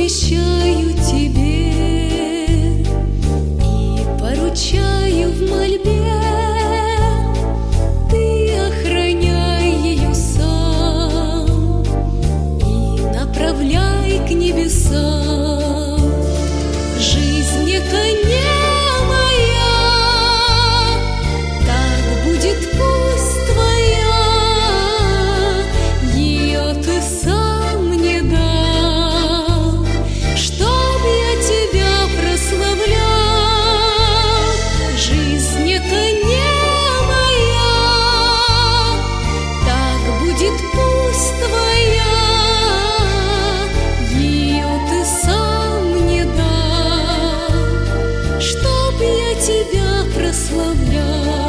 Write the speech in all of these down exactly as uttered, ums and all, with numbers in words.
посвящаю тебе и поручаю в мольбе. Ты охраняй ее сам и направляй к небесам. Жизнь это не моя, так будет пусть твоя. Ее ты сам мне дал, чтоб я тебя прославлял. Жизнь это не моя, так будет пусть твоя. Ее ты сам мне дал, чтоб я тебя прославлял.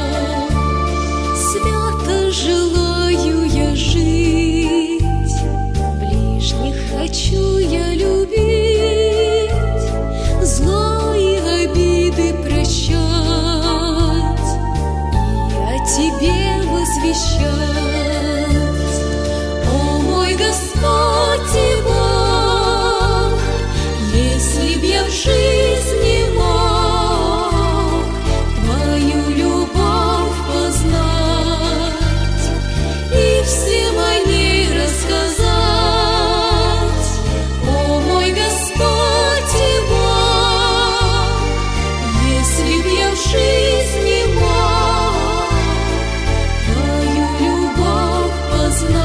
Свято желаю я жить, ближних хочу я любить, зло и обиды прощать и о тебе возвещать. О мой Господь и Бог, если б я в жизни мог твою любовь познать и всем о ней рассказать. О мой Господь и Бог, если б я в жизни мог твою любовь познать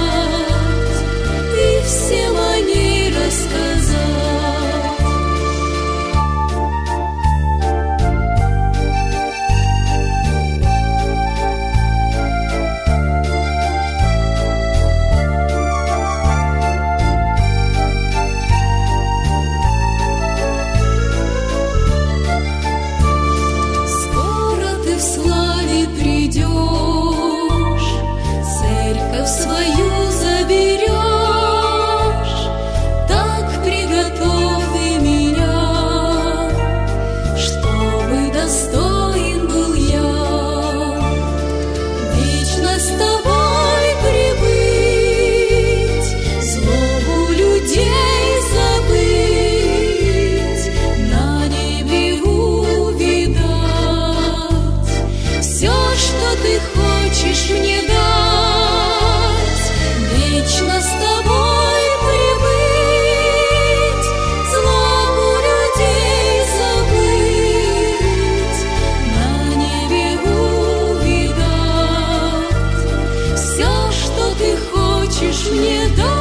и всем о ней рассказать. Скоро ты в славе придешь, церковь свою заберешь. Так приготовь ты меня, чтобы достоин был я вечно с тобой пребыть, злобу людей забыть, на небе увидать все, что ты хочешь мне дать. Вечно с тобой пребыть, злобу людей забыть, на небе увидать все, что ты хочешь мне дать.